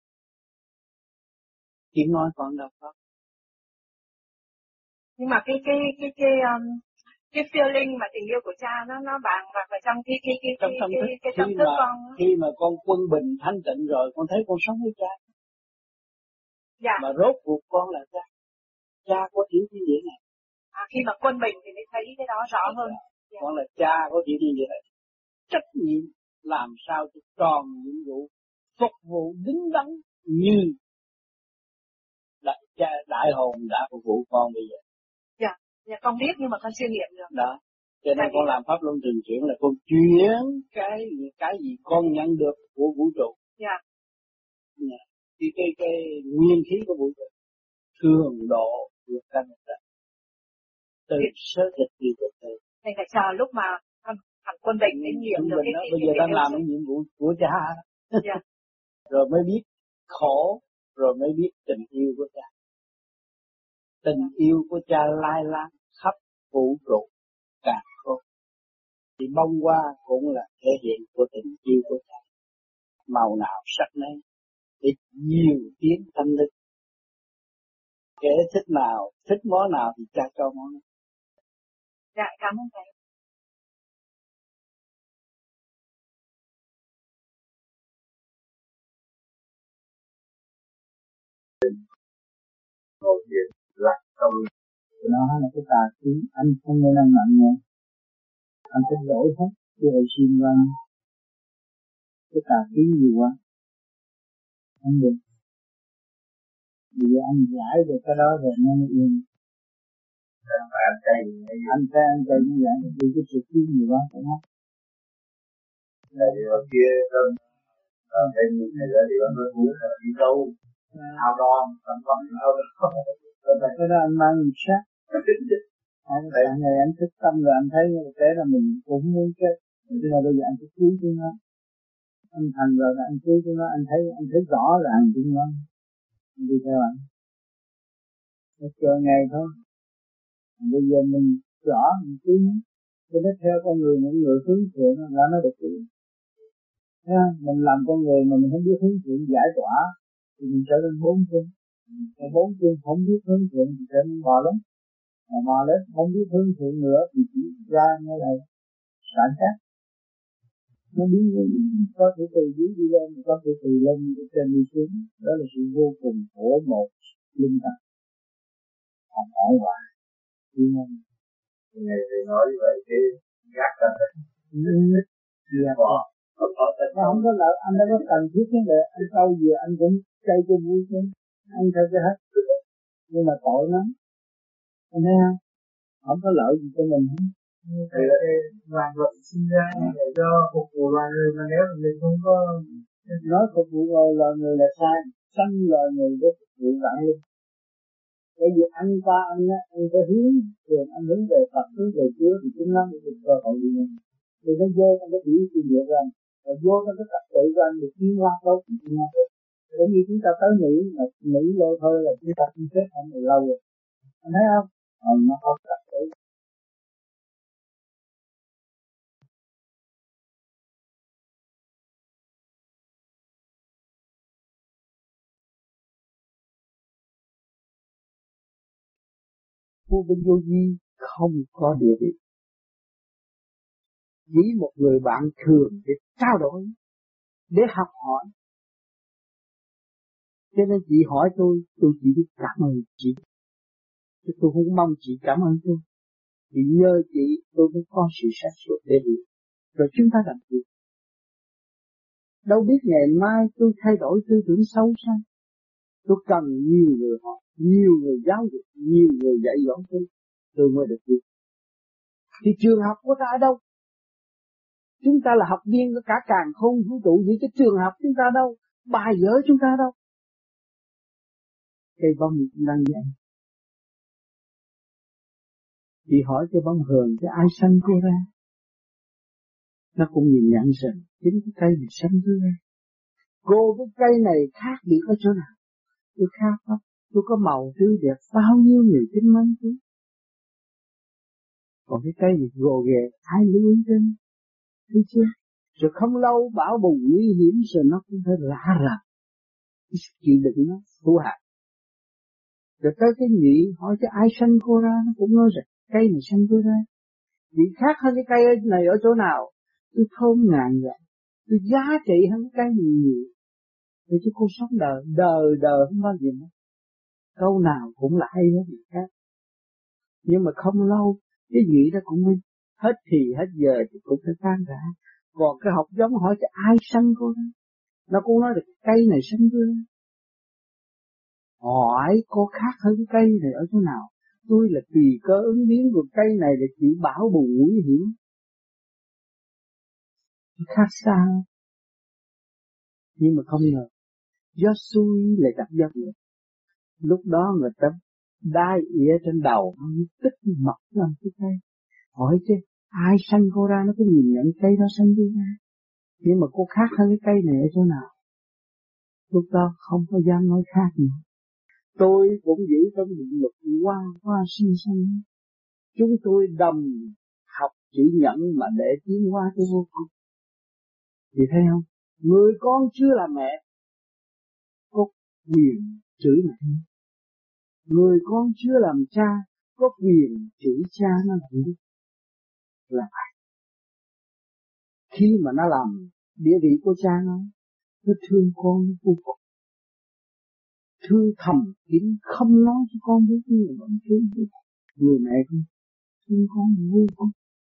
[SPEAKER 2] Tiếng nói con đâu có.
[SPEAKER 6] Nhưng mà cái cái cái cái um, cái feeling mà tình yêu của cha nó nó bàng bạc ở trong cái cái cái
[SPEAKER 2] trong
[SPEAKER 6] cái
[SPEAKER 2] tâm
[SPEAKER 6] cái,
[SPEAKER 2] thức,
[SPEAKER 6] cái, cái tâm
[SPEAKER 2] khi
[SPEAKER 6] thức
[SPEAKER 2] mà,
[SPEAKER 6] con.
[SPEAKER 2] Khi mà con quân bình thanh tịnh rồi, con thấy con sống với cha.
[SPEAKER 6] Dạ.
[SPEAKER 2] Mà rốt cuộc con là cha. Cha có chữ thiên địa này.
[SPEAKER 6] À, khi mà quân bình thì mới thấy cái đó rõ hơn.
[SPEAKER 2] Dạ. Con là cha có chữ thiên địa này. Trách nhiệm làm sao cho tròn nhiệm vụ, phục vụ đứng đắn như đại, cha, đại hồn đã phục vụ con bây giờ.
[SPEAKER 6] Dạ, dạ con biết nhưng mà con chưa nghiệm được.
[SPEAKER 2] Đó, cho nên con làm pháp luân thường chuyển là con chuyển cái cái gì con nhận được của vũ trụ.
[SPEAKER 6] Dạ.
[SPEAKER 2] Dạ. Thì cái cái nguyên khí của vũ trụ thường độ vượt ra một trận. Từ sơ thịt gì từ từ.
[SPEAKER 6] Thầy phải chờ lúc mà con thành quân bình để nghiệm được cái, cái,
[SPEAKER 2] bây giờ đang làm cái nhiệm vụ của cha.
[SPEAKER 6] Dạ.
[SPEAKER 2] Rồi mới biết khổ, rồi mới biết tình yêu của cha. Tình yêu của cha lai lan khắp vũ trụ càng khôn.
[SPEAKER 1] thì bông hoa cũng là thể hiện của tình yêu của cha. Màu nào sắc nấy để nhiều tiếng tâm linh. Kẻ thích nào, thích món nào thì cha cho món đó.
[SPEAKER 6] Dạ, cảm ơn thầy.
[SPEAKER 3] ngồi thiền lặng tâm.
[SPEAKER 2] Nó là cái tà khí, anh không nên ăn nặng nữa. Anh phải đổi hết cái hệ sinh ra. Cái tà khí nhiều quá. Không được. Vì anh giải được cái đó rồi nó mới yên.
[SPEAKER 3] Anh chay.
[SPEAKER 2] Anh phải ăn chay như vậy, vì cái sự khí nhiều quá phải không?
[SPEAKER 3] Tại vì ở kia trong bên này là điều nó muốn là đi đâu, ao đo, tầm tầm ao đo.
[SPEAKER 2] Cái đó anh mang một sát. Anh ngày anh thức tâm rồi anh thấy thế là mình cũng muốn chết. Nhưng mà bây giờ anh phải cứu cho nó. Anh thành rồi là anh cứu cho nó, anh thấy anh thấy rõ ràng cho nó. Anh đi theo anh. Nó chờ ngày thôi. Bây giờ mình rõ, mình cứu nó. Cho nó theo con người, những người hướng thượng là nó được cứu. Mình làm con người mà mình không biết hướng thượng giải tỏa thì mình trở nên bốn chân. Còn bốn chân không biết hướng thượng thì trở nên bò lắm. Mà bò lên không biết hướng thượng nữa thì chỉ ra như là sản khác. Nó biến có thể từ dưới đi lên, có thể từ lên từ trên đi xuống. Đó là sự vô cùng của một linh tập. Không ở ngoài. Đúng không?
[SPEAKER 3] Ngày thì nói vậy cái gác ra đấy.
[SPEAKER 2] Dạ. Nó không có lợi, anh đã có cần thiết vấn đề, anh câu gì anh cũng chơi cho vui chứ, anh theo cái hết. Nhưng mà tội lắm. Anh thấy không? Không có lợi gì cho mình hết.
[SPEAKER 1] Thì là loài vật sinh ra để cho phục vụ loài người, mà nếu mình không có
[SPEAKER 2] nói phục vụ loài người là sai, sanh loài người để phục vụ vạn linh. Bởi vì anh ta anh á, anh có hướng thường anh hướng về Phật, hướng về Chúa thì chúng nó mới được cơ hội đi lên. Thì nó vô trong cái biểu hiện địa ra, rồi vô trong cái trật tự của anh được tiến hóa tốt, tiến hóa tốt. Giống như chúng ta tới Mỹ, mà Mỹ lô thôi là chúng ta không xếp anh từ lâu rồi. Anh thấy không? Ờ, nó có trật tự. Vô bên vô vi không có địa vị. Chỉ một người bạn thường để trao đổi, để học hỏi. Cho nên chị hỏi tôi, tôi chỉ biết cảm ơn chị. Chứ tôi không mong chị cảm ơn tôi. Vì nhờ chị tôi mới có sự sáng suốt để đi. Rồi chúng ta làm gì? Đâu biết ngày mai tôi thay đổi tư tưởng xấu xa. Tôi cần nhiều người học, nhiều người giáo dục, nhiều người dạy dỗ tôi, tôi mới được đi. Thì trường học của ta ở đâu? Chúng ta là học viên của cả càn khôn vũ trụ, vậy cái trường học chúng ta đâu? Bài vở chúng ta đâu? Cây bông cũng đang dạy. Chị hỏi cái bông hờn cái ai sanh cô ra? Nó cũng nhìn nhận rằng chính cái cây này sanh cô ra. Cô cái cây này khác biệt ở chỗ nào? Tôi khác lắm. Tôi có màu tươi đẹp, bao nhiêu người kính mến tôi. Còn cái cây này gồ ghề, ai lưu ý đến? Thấy chưa? Rồi không lâu bão bùng nguy hiểm rồi nó cũng phải lạ ra. Chịu đựng nó, thu hạt. Rồi tới cái nhị hỏi cho ai sanh cô ra, nó cũng nói rằng cây này sanh cô ra. Vì khác hơn cái cây này ở chỗ nào? Tôi thơm ngàn vậy. Tôi giá trị hơn cái cây này nhiều. Để cho cô sống đời, đời đời không bao giờ nữa. Câu nào cũng là hay hết người khác. Nhưng mà không lâu, cái gì đó cũng hết thì hết giờ thì cũng phải tan rã. Còn cái học giống hỏi cho ai sanh cô ra. Nó cũng nói được cây này sanh cô ra. Hỏi cô khác hơn cái cây này ở chỗ nào? Tôi là tùy cơ ứng biến của cây này để chịu bão bùng nguy hiểm. Khác xa. Nhưng mà không ngờ, gió xuôi lại gặp gió ngược. Lúc đó người ta đai ỉa trên đầu, nó tích mọc làm cái cây. Hỏi chứ, ai sanh cô ra, nó có nhìn nhận cây đó sanh cô ra. Nhưng mà cô khác hơn cái cây này ở chỗ nào? Lúc đó không có dám nói khác nữa. Tôi cũng giữ trong định luật qua qua sinh sanh. Chúng tôi đồng học
[SPEAKER 1] chữ nhẫn mà để tiến hóa cái vô cùng. Chị thấy không? Người con chưa là mẹ có quyền chửi mẹ. Người con chưa làm cha có quyền chửi cha nó là đúng. Là vậy. Khi mà nó làm địa vị của cha nó, nó thương con nó vô cùng. Thương thầm kín không nói cho con biết nhưng mà vẫn thương vô cùng. Người mẹ con thương con vô cùng.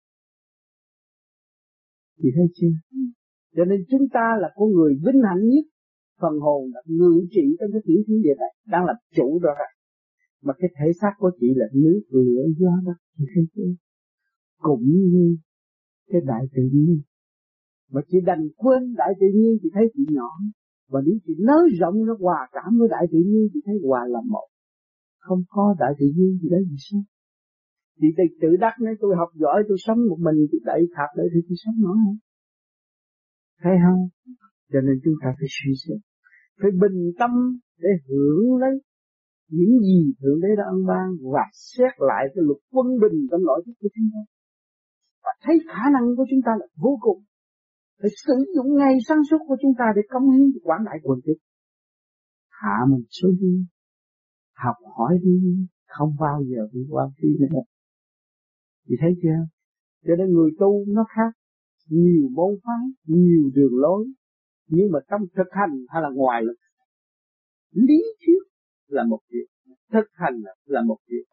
[SPEAKER 1] Chị thấy chưa? Cho nên chúng ta là con người vinh hạnh nhất. Phần hồn đã ngự trị trong cái tiểu thiên địa này, đang làm chủ đó ra. Mà cái thể xác của chị là nước, lửa, gió đất. Chị thấy chưa? Cũng như cái đại tự nhiên. Mà chị đành quên đại tự nhiên, chị thấy chị nhỏ. Và nếu chị nới rộng nó hòa cảm với đại tự nhiên, chị thấy hòa là một. Không có đại tự nhiên thì đấy gì sao? Chị tự đắc nói tôi học giỏi, tôi sống một mình, tôi đẩy thạp để thì tôi sống nổi không? Thấy không? Cho nên chúng ta phải suy xét, phải bình tâm để hưởng lấy những gì Thượng Đế đã ân ban và xét lại cái luật quân bình trong nội thức của chúng ta. Và thấy khả năng của chúng ta là vô cùng. Phải sử dụng ngay sáng suốt của chúng ta để cống hiến quảng đại quần chúng. Hạ mình xuống đi, học hỏi đi, không bao giờ bị quan phi nữa. Chị thấy chưa? Cho nên người tu nó khác, nhiều môn phái, nhiều đường lối, nhưng mà trong thực hành hay là ngoài lực. Lý thuyết là một chuyện, thực hành là một chuyện.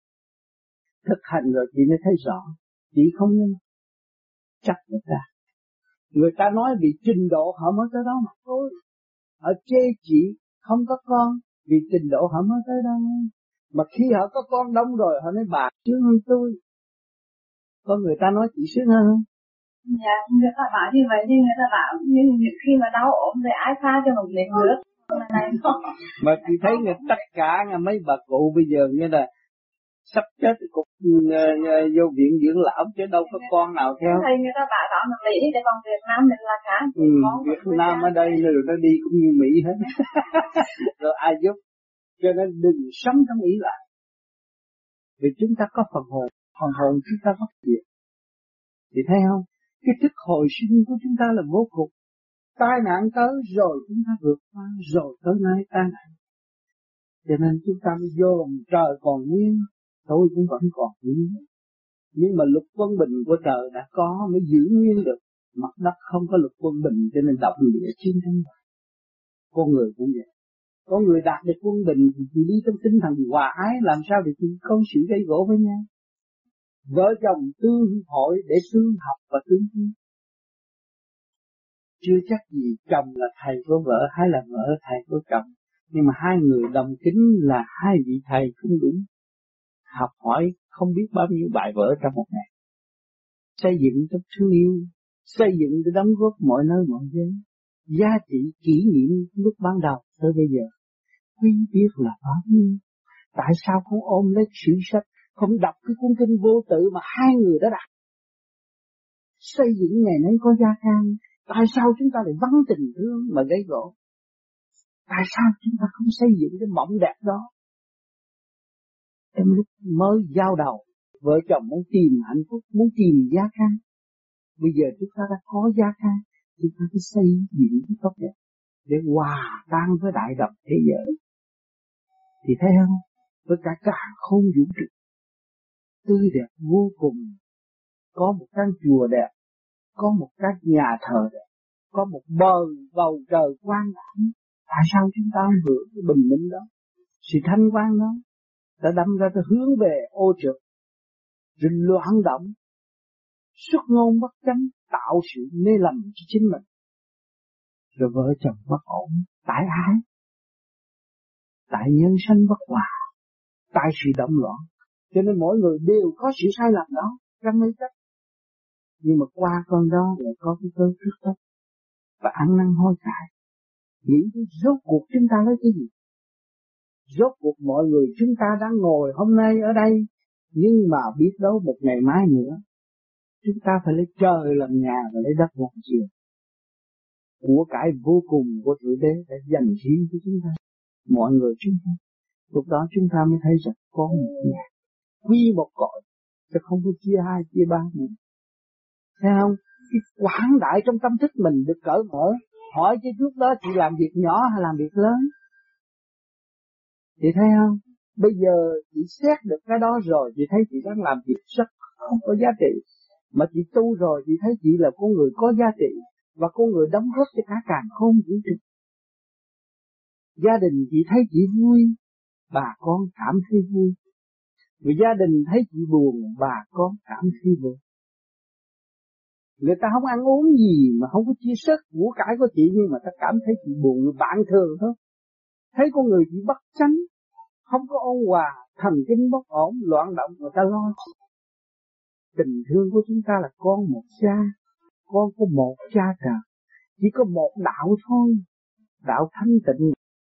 [SPEAKER 1] Thực hành rồi chị mới thấy rõ, chị không nên chắc người ta. Người ta nói vì trình độ họ mới tới đó mà thôi. Họ chê chị không có con vì trình độ họ mới tới đâu. Mà khi họ có con đông rồi họ nói bà sướng hơn tôi. Có người ta nói chị sướng hơn không?
[SPEAKER 6] Dạ, người ta bảo như vậy nhưng người ta bảo nhưng những khi mà đau ốm thì ai pha cho một miệng nước.
[SPEAKER 1] Mà chị thấy người tất cả mấy bà cụ bây giờ như là sắp chết thì cũng uh, vô viện dưỡng lão chứ đâu có con nào theo.
[SPEAKER 6] Thầy người ta bảo đó là Mỹ để còn Việt Nam mình là cả.
[SPEAKER 1] Ừ, Việt Nam ở đây rồi nó đi cũng như Mỹ hết. Rồi ai giúp? Cho nên đừng sống trong ý lại. Vì chúng ta có phần hồn, phần hồn chúng ta bất diệt. Chị thấy không? Cái thức hồi sinh của chúng ta là vô cùng. Tai nạn tới rồi chúng ta vượt qua, rồi tới nay tai nạn. Cho nên chúng ta mới vô trời còn nguyên, tôi cũng vẫn còn nguyên. Nhưng mà luật quân bình của trời đã có mới giữ nguyên được. Mặt đất không có luật quân bình cho nên động địa chiến thắng. Con người cũng vậy. Có người đạt được quân bình thì chỉ đi trong tinh thần hòa ái, làm sao để chỉ có sự gây gỗ với nhau. Vợ chồng tương hội để tương học và tương thương. Chưa chắc gì chồng là thầy của vợ hay là vợ thầy của chồng. Nhưng mà hai người đồng tính là hai vị thầy không đúng. Học hỏi không biết bao nhiêu bài vở trong một ngày. Xây dựng trong thương yêu, xây dựng để đóng góp mọi nơi mọi giới. Giá trị kỷ niệm lúc ban đầu tới bây giờ. Quý biết là bao nhiêu. Tại sao không ôm lấy sử sách, không đọc cái cuốn kinh vô tự mà hai người đã đặt. Xây dựng ngày nay có gia can. Tại sao chúng ta lại vắng tình thương mà gây gỗ? Tại sao chúng ta không xây dựng cái mộng đẹp đó? Em lúc mới giao đầu, vợ chồng muốn tìm hạnh phúc, muốn tìm gia can. Bây giờ chúng ta đã có gia can, chúng ta phải xây dựng cái tốt đẹp để hòa tan với đại đồng thế giới. Thì thấy không? Với cả cả không vũ trụ tươi đẹp vô cùng. Có một căn chùa đẹp, có một căn nhà thờ đẹp, có một bờ bầu trời quang đãng. Tại sao chúng ta không hưởng cái bình minh đó, sự thanh quang đó? Đã đâm ra ta hướng về ô trượt, rồi loạn động, xuất ngôn bất chánh, tạo sự mê lầm cho chính mình. Rồi vợ chồng bất ổn, tại ai? Tại nhân sanh bất hòa, tại sự động loạn. Cho nên mỗi người đều có sự sai lầm đó, trong mấy cách. Nhưng mà qua con đó lại có cái cơn thức tốt và ăn năn hối cải. Nghĩ cái rốt cuộc chúng ta lấy cái gì? Rốt cuộc mọi người chúng ta đang ngồi hôm nay ở đây, nhưng mà biết đâu một ngày mai nữa, chúng ta phải lấy trời làm nhà và lấy đất làm giường. Của cải vô cùng của Thượng Đế đã dành riêng cho chúng ta, mọi người chúng ta. Lúc đó chúng ta mới thấy rằng có một nhà, quy một cõi, chứ không có chia hai, chia ba nữa.
[SPEAKER 2] Thấy không? Cái quảng đại trong tâm thức mình được cởi mở. Hỏi chứ trước đó chị làm việc nhỏ hay làm việc lớn? Chị thấy không? Bây giờ chị xét được cái đó rồi, chị thấy chị đang làm việc rất không có giá trị. Mà chị tu rồi, chị thấy chị là con người có giá trị, và con người đóng góp cho cả càn khôn vũ trụ. Gia đình chị thấy chị vui, bà con cảm thấy vui. Người gia đình thấy chị buồn, bà con cảm thấy buồn. Người ta không ăn uống gì mà không có chia sẻ của cải của chị, nhưng mà ta cảm thấy chị buồn, bạn thường thôi. Thấy con người chị bất chánh, không có ôn hòa, thần kinh bất ổn, loạn động, người ta lo. Tình thương của chúng ta là con một cha, con có một cha trời, chỉ có một đạo thôi, đạo thanh tịnh.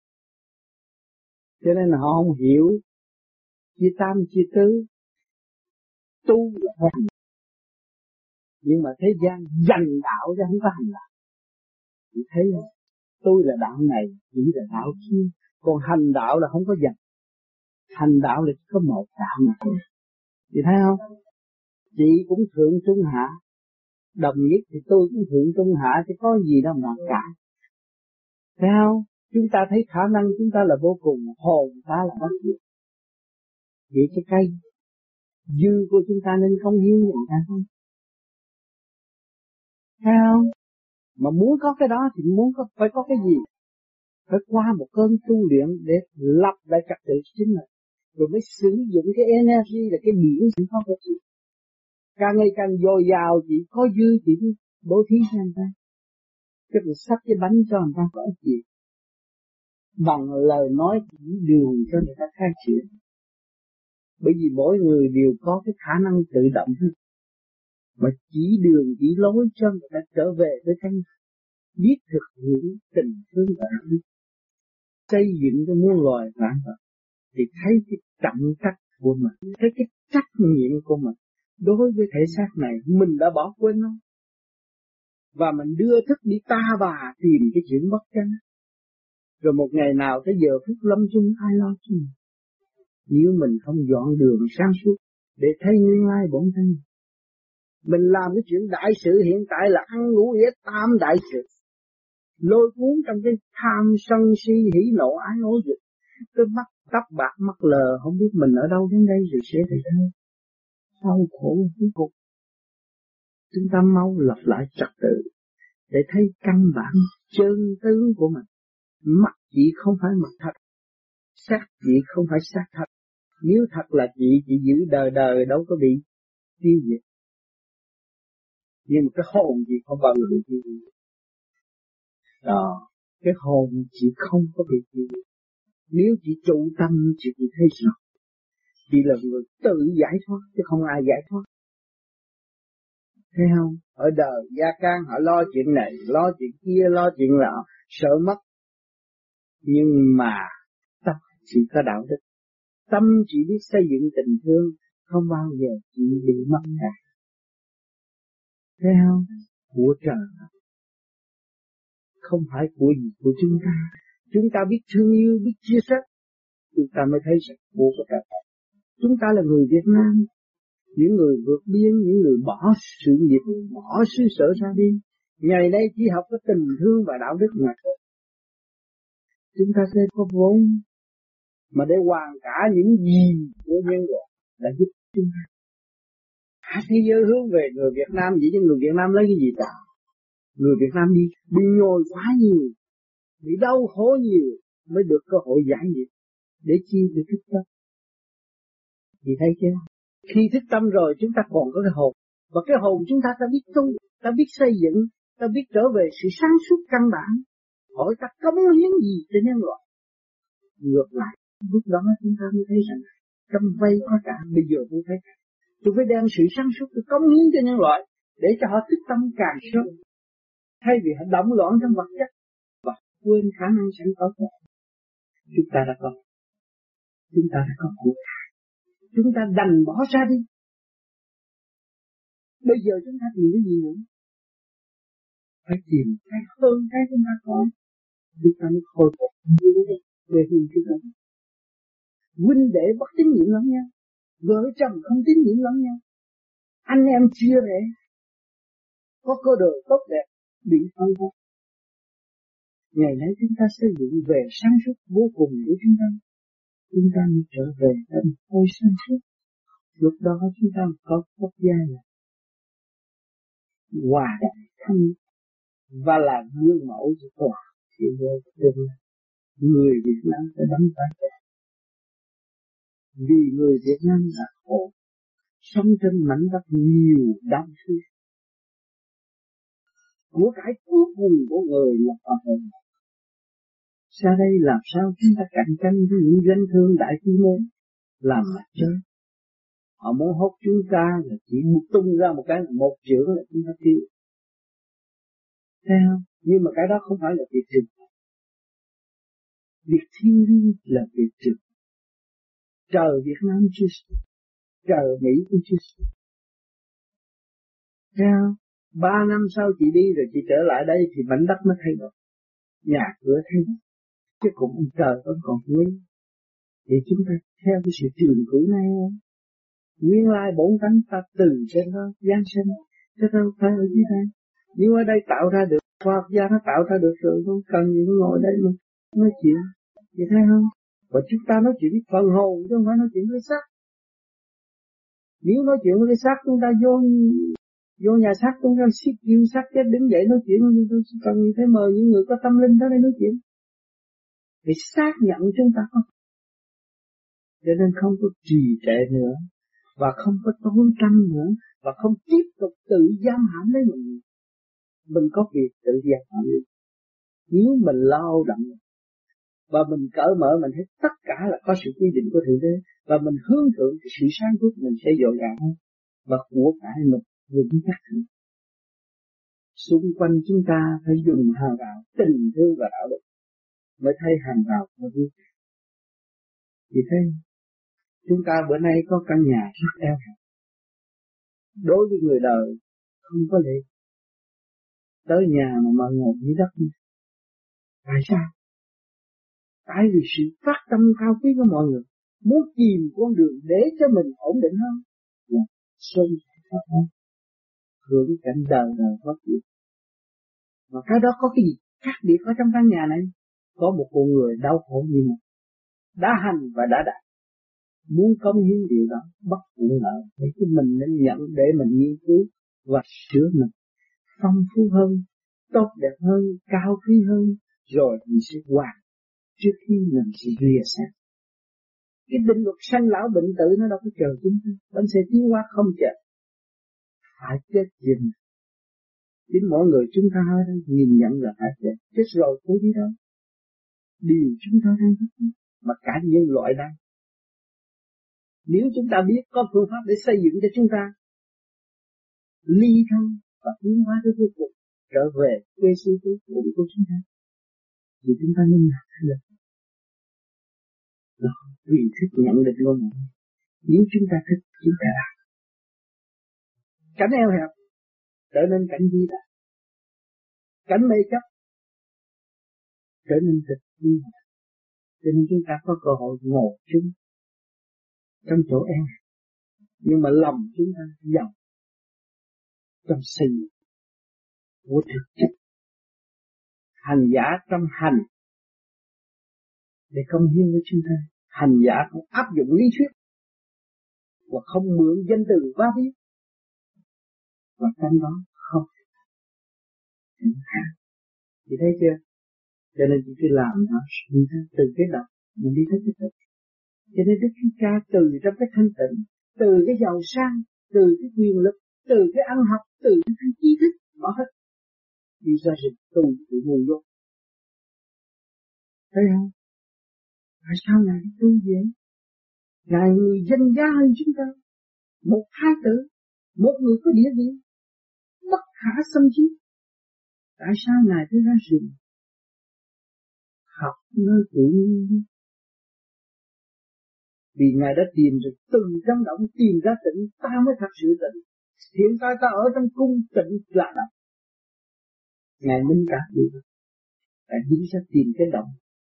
[SPEAKER 2] Cho nên họ không hiểu chia tam chia tứ, tu là hành. Nhưng mà thế gian dành đạo chứ không có hành đạo. Chị thấy không? Tôi là đạo này, chỉ là đạo kia. Còn hành đạo là không có dành. Hành đạo là chỉ có một đạo mà thôi. Chị thấy không? Chị cũng thượng trung hạ. Đồng nhất thì tôi cũng thượng trung hạ, chứ có gì đâu mà cả. Thấy không? Chúng ta thấy khả năng chúng ta là vô cùng, hồn ta là bất diệt. Vậy cái cây dư của chúng ta nên cống hiến cho người ta không? Thấy không? Mà muốn có cái đó thì muốn có, phải có cái gì? Phải qua một cơn tu luyện để lập lại trật tự chính mình. Rồi mới sử dụng cái energy là cái điển sinh không có gì. Càng ngày càng dồi dào, chỉ có dư chỉ bố thí cho người ta. Chứ còn sắp cái bánh cho người ta có gì. Bằng lời nói chỉ đường cho người ta khai triển. Bởi vì mỗi người đều có cái khả năng tự động hơn. Mà chỉ đường chỉ lối cho người ta trở về với căn biết thực hiện tình thương và đạo đức, xây dựng cho muôn loài vạn vật, thì thấy cái trọng trách của mình, thấy cái trách nhiệm của mình đối với thể xác này mình đã bỏ quên không? Và mình đưa thức đi ta bà tìm cái chuyện bất chánh. Rồi một ngày nào tới giờ phút lâm chung ai lo chứ? Nếu mình không dọn đường sáng suốt để thấy nguyên lai bổn thân, mình làm cái chuyện đại sự hiện tại là ăn ngủ yết tam đại sự, lôi cuốn trong cái tham sân si hỉ nộ ái ố dục, cái mắt tóc bạc mắt lờ không biết mình ở đâu đến đây rồi sẽ thấy đâu, đau khổ cuối cùng. Chúng ta mau lập lại trật tự để thấy căn bản chân tướng của mình. Mặt chị không phải mặt thật, xác chị không phải xác thật. Nếu thật là chị, chị giữ đời đời đâu có bị tiêu diệt. Nhưng mà cái hồn chị không bao giờ bị tiêu diệt. Đó, cái hồn chị không có bị tiêu diệt. Nếu chị trụ tâm, chị chỉ thấy rõ. Chị là người tự giải thoát, chứ không ai giải thoát. Thấy không? Ở đời gia can họ lo chuyện này, lo chuyện kia, lo chuyện nọ, sợ mất. Nhưng mà tâm chỉ có đạo đức. Tâm chỉ biết xây dựng tình thương, không bao giờ chỉ bị mất cả. Thấy không? Của trời, không phải của gì của chúng ta. Chúng ta biết thương yêu, biết chia sẻ, chúng ta mới thấy sự của trời. Chúng ta là người Việt Nam, những người vượt biên, những người bỏ sự nghiệp, bỏ xứ sở ra đi. Ngày nay chỉ học cái tình thương và đạo đức mà thôi. Chúng ta sẽ có vốn mà để hoàn cả những gì của nhân loại đã giúp chúng ta. Cả thế giới hướng về người Việt Nam, vậy chứ người Việt Nam lấy cái gì cả? Người Việt Nam đi bị nhồi quá nhiều, bị đau khổ nhiều mới được cơ hội giải nghiệp để chi để thức tâm. Chị thấy chưa? Khi thức tâm rồi chúng ta còn có cái hồn, và cái hồn chúng ta ta biết tu, ta biết xây dựng, ta biết trở về sự sáng suốt căn bản. Hỏi ta cống hiến gì cho nhân loại? Ngược lại, lúc đó chúng ta mới thấy rằng trong vây có cả, bây giờ tôi thấy tôi phải đem sự sáng suốt tôi cống hiến cho nhân loại để cho họ thức tâm càng sớm, thay vì họ động loạn trong vật chất và quên khả năng sẵn có của họ. Chúng ta đã có, chúng ta đã có của, chúng ta đành bỏ ra đi. Bây giờ chúng ta tìm cái gì nữa? Phải tìm cái hơn cái chúng ta có. Chúng ta mới khôi phục về hình chúng ta. Huynh đệ bất tín nhiệm lẫn nhau, vợ chồng không tín nhiệm lẫn nhau, anh em chia rẽ,
[SPEAKER 1] có cơ đồ tốt đẹp bị phân hóa. Ngày nay chúng ta xây dựng về sáng suốt vô cùng của chúng ta, chúng ta mới trở về tâm tôi sáng suốt. Lúc đó chúng ta có quốc gia là hòa đại thanh và là gương mẫu cho toàn thế giới tương lai. Người Việt Nam sẽ đóng vai trò, vì người Việt Nam là khổ, sống trên mảnh đất nhiều đau thương. Của cải cuối cùng của người là hòa hợp. Sau đây làm sao chúng ta cạnh tranh với những doanh thương đại quy mô làm mặt chơi? Họ muốn hốt chúng ta là chỉ tung ra một cái một chưởng là chúng ta tiêu. Thấy không? Nhưng mà cái đó không phải là việc trừng. Việc thiên liêng là việc trừng. Trời Việt Nam chưa sửa, trời Mỹ cũng chưa sửa. Thấy không? Ba năm sau chị đi rồi chị trở lại đây thì mảnh đất nó thay đổi, nhà cửa thay đổi, chứ cũng ông trời vẫn còn nguyên. Thì chúng ta theo cái sự trường cửu này không? Nguyên lai bổn tánh ta từ trên đó giáng sinh, chứ đâu phải ở dưới đây. Nếu ở đây tạo ra được, khoa học gia nó tạo ra được rồi, không cần gì ngồi đây mà nói chuyện, chị thấy không? Và chúng ta nói chuyện với phần hồn chứ không phải nói chuyện với xác. Nếu nói chuyện với cái xác chúng ta vô vô nhà xác chúng ta siết kêu xác chết đứng dậy nói chuyện, tôi cần gì phải mời những người có tâm linh tới đây nói chuyện. Vì xác nhận chúng ta không, cho nên không có trì trệ nữa, và không có tốn tâm nữa, và không tiếp tục tự giam hãm lấy mình. Mình có việc tự giam hãm mình. Nếu mình lao động và mình cởi mở, mình thấy tất cả là có sự quy định của Thượng Đế, và mình hướng thượng cái sự sáng suốt, mình sẽ dồi dào hơn, và của cải mình vững chắc hơn. Xung quanh chúng ta phải dùng hàng rào tình thương và đạo đức mới thấy hàng rào nó vui. Vì thế chúng ta bữa nay có căn nhà rất eo hẹp. Đối với người đời không có lệ. Tới nhà mà mà ngồi dưới đất. Tại sao? Tại vì sự phát tâm cao quý của mọi người muốn tìm con đường để cho mình ổn định hơn. Là xuân phát hơn. Hưởng cảnh đời đời phát triển. Mà cái đó có cái gì khác biệt ở trong căn nhà này? Có một con người đau khổ như mình, đã hành và đã đạt, muốn cống hiến điều đó bất phụ nợ để cho mình nên nhận, để mình nghiên cứu và sửa mình phong phú hơn, tốt đẹp hơn, cao quý hơn, rồi mình sẽ hoàn trước khi mình sẽ lìa xa. Cái định luật sanh lão bệnh tử nó đâu có chờ chúng ta, vẫn sẽ tiến hóa không chờ, phải chết dừng. Chính mỗi người chúng ta nhìn nhận là phải chết, chết rồi cũng đi đâu. Điều chúng ta đang thức mà cả nhân loại đang. Nếu chúng ta biết có phương pháp để xây dựng cho chúng ta ly thân và tiến hóa tới cuối cùng, trở về quê sư cuối cùng của chúng ta, thì chúng ta nên làm thế nào? Đó, vì thức nhận định ngôn ngữ. Nếu chúng ta thích, chúng ta làm. Cảnh eo hẹp trở nên cảnh di đại, cảnh mê chấp trở nên thực di đại. Cho nên chúng ta có cơ hội ngồi chung trong chỗ eo hẹp, nhưng mà lòng chúng ta giàu trong sinh của thực chất. Hành giả trong hành để công hiến với chúng ta, hành giả cũng áp dụng lý thuyết và không mượn danh từ va viết, và trong đó không những khác. Chị thấy chưa? Cho nên chị cứ làm nó từ cái đầu mình đi tới cái thực. Cho nên Đức Chúa Cha từ trong cái thanh tịnh, từ cái giàu sang, từ cái quyền lực, từ cái ăn học, từ cái trí thức, bỏ hết đi ra rừng tu tự nguồn vô. Thấy không? Tại sao Ngài tu vậy? Ngài người danh giá hơn chúng ta, một thái tử, một người có địa vị, bất khả xâm chiếm. Tại sao Ngài phải ra rừng học nơi tự nhiên? Vì Ngài đã tìm được từ trong động, tìm ra tịnh, ta mới thật sự tịnh. Hiện tại ta ở trong cung tịnh là động. Ngài minh cả điều đó. Ngài dính ra tìm cái động.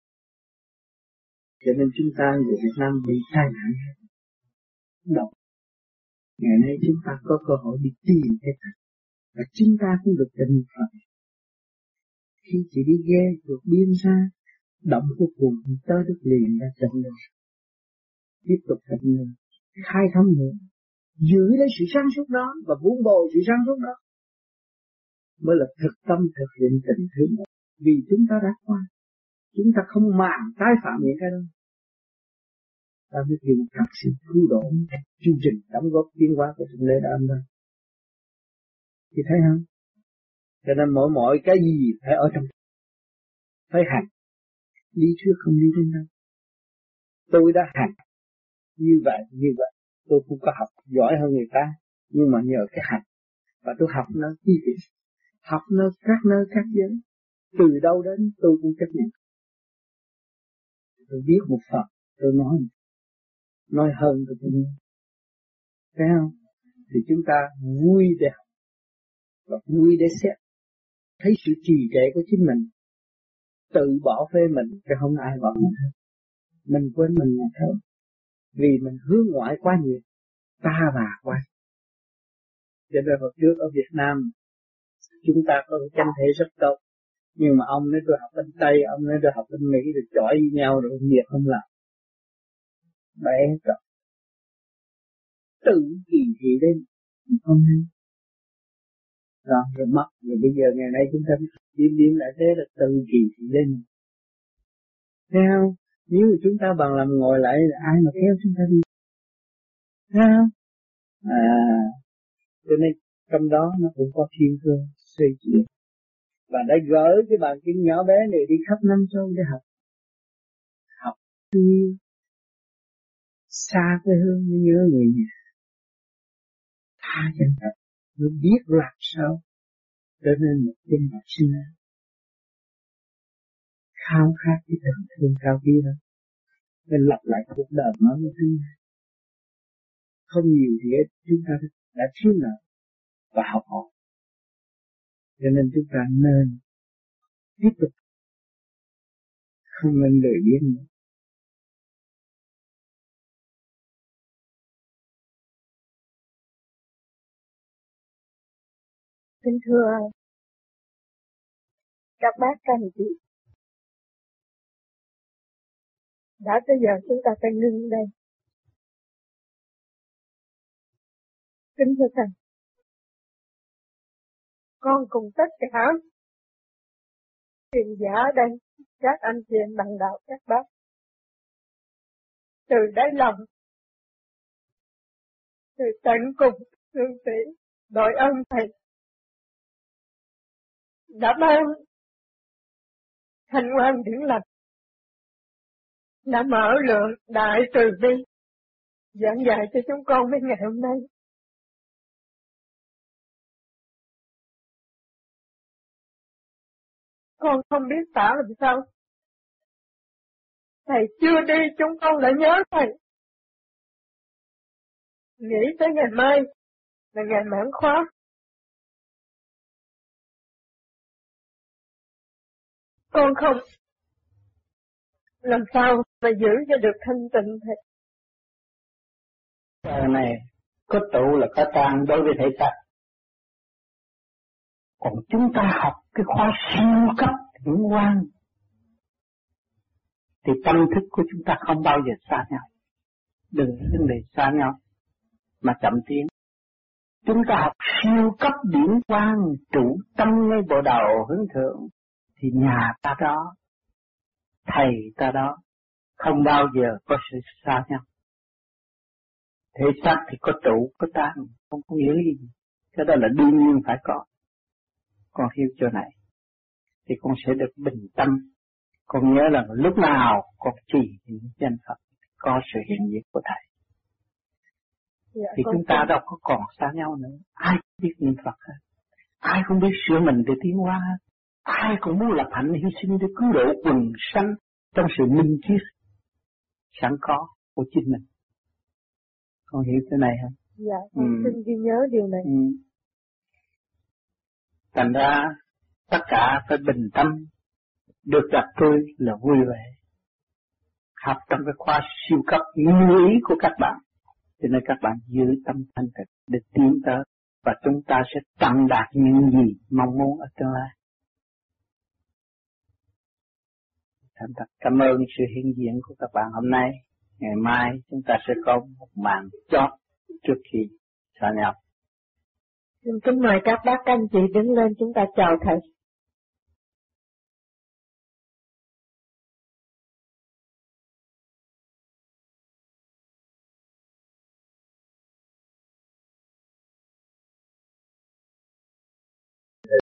[SPEAKER 1] Cho nên chúng ta người Việt Nam bị tai nạn động. Ngày nay chúng ta có cơ hội đi tìm cái thật. Và chúng ta cũng được định Phật. Khi chị đi ghe vượt biên xa, động vô cùng tới được liền ra trận rồi. Tiếp tục trận rồi, khai thông nữa, giữ lấy sự sáng suốt đó và vun bồi sự sáng suốt đó mới là thực tâm thực hiện tình thương. Vì chúng ta đã qua, chúng ta không màng tái phạm những cái đó. Ta mới kêu thật sự cứu độ chương trình đóng góp tiến hóa của Thượng Đế đã âm ra. Chị thấy không? Cho nên mỗi mỗi cái gì phải ở trong, phải hành. Lý thuyết không đi đến đâu. Tôi đã hành như vậy như vậy. Tôi cũng có học giỏi hơn người ta, nhưng mà nhờ cái hành. Và tôi học nó chi tiết, học nó các nơi các giới. Từ đâu đến tôi cũng chấp nhận. Tôi biết một phần, tôi nói nói hơn tôi cũng nói. Thấy không? Thì chúng ta vui để học và vui để xét, thấy sự trì trệ của chính mình, tự bỏ phê mình, chứ không ai bỏ mình hết. Mình quên mình là thôi, vì mình hướng ngoại quá nhiều, ta bà quá. Cho nên hồi trước ở Việt Nam chúng ta có tranh thể rất tốt, nhưng mà ông nói tôi học bên Tây, ông nói tôi học bên Mỹ, rồi chọi với nhau rồi việc không làm. Bé trời, tự kỳ thị lên không nên. Rồi, rồi mất, rồi bây giờ ngày nay chúng ta điếm điếm lại thế là tự kỳ thị lên. Thấy không? Nếu mà chúng ta bằng làm ngồi lại, ai mà kéo chúng ta đi? Thấy không? À, cho nên trong đó nó cũng có thiên phương xây chuyển. Và đã gửi cái bàn chân nhỏ bé này đi khắp năm châu để học. Học yêu, xa quê hương mới nhớ người nhà. Tha chân thật, mới biết làm sao trở nên một dân tộc sinh ra. Khao khát cái tình thương cao kia đó. Nên lặp lại cuộc đời mới như thế này. Không nhiều thì chúng ta đã thiếu nợ và học hỏi. Cho nên chúng ta nên tiếp tục, không nên lười biếng nữa.
[SPEAKER 6] Kính thưa các bác các anh chị, đã tới giờ chúng ta phải ngưng đây. Kính thưa thầy, con cùng tất cả truyền giả ở đây, các anh chị em bằng đạo các bác, từ đáy lòng, từ tận cùng thương tỷ đội ơn thầy đã ban thanh quan điển lành, đã mở lượng đại từ bi giảng dạy cho chúng con đến ngày hôm nay. Con không biết tả làm sao. Thầy chưa đi chúng con lại nhớ thầy. Nghĩ tới ngày mai là ngày mãn khóa. Con không làm sao mà giữ cho được thanh tịnh thầy.
[SPEAKER 2] Đời này có tụ là có tan đối với thể xác. Còn chúng ta học cái khóa siêu cấp hiển quang thì tâm thức của chúng ta không bao giờ xa nhau. Đừng vấn đề xa nhau mà chậm tiến. Chúng ta học siêu cấp điển quang trụ tâm ngay bộ đầu hướng thượng thì nhà ta đó, thầy ta đó không bao giờ có sự xa nhau. Thể xác thì có trụ có tan, không có nghĩa gì. Cái đó là đương nhiên phải có. Con hiểu chỗ này thì con sẽ được bình tâm. Con nhớ là lúc nào con trì niệm danh Phật có sự hiện diện của thầy.
[SPEAKER 6] Dạ,
[SPEAKER 2] thì chúng ta đâu có còn xa nhau nữa. Ai cũng biết niệm Phật hết, ai cũng biết sửa mình để tiến hóa hết, ai cũng muốn lập hạnh hy sinh để cứu độ quần sanh trong sự minh triết sẵn có của chính mình. Con hiểu cái này không?
[SPEAKER 6] Dạ, con ừ. xin ghi nhớ điều này.
[SPEAKER 2] Ừ. Thành ra tất cả phải bình tâm, được gặp tôi là vui vẻ. Học trong cái khóa siêu cấp như ý của các bạn, cho nên các bạn giữ tâm thanh tịnh để tiến tới
[SPEAKER 1] và chúng ta sẽ tận đạt những gì mong muốn ở tương lai. Thành thật cảm ơn sự hiện diện của các bạn hôm nay. Ngày mai chúng ta sẽ có một màn chót trước khi xa nhau.
[SPEAKER 7] Xin kính mời các bác các anh chị đứng lên, chúng ta chào thầy.